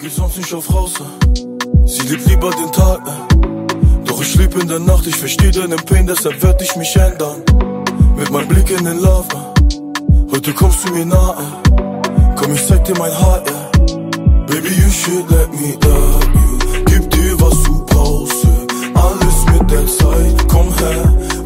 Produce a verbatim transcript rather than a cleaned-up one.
geht sonst nicht auf raus, äh. Sie liebt lieber den Tag, äh. Doch ich leb in der Nacht, ich versteh deinen Pain, deshalb werd ich mich ändern. Mit meinem Blick in den Love, äh. Heute kommst du mir nahe, komm, ich zeig dir mein Haar, yeah. Baby, you should let me love you. Gib dir, was du brauchst, yeah. Alles mit der Zeit, komm her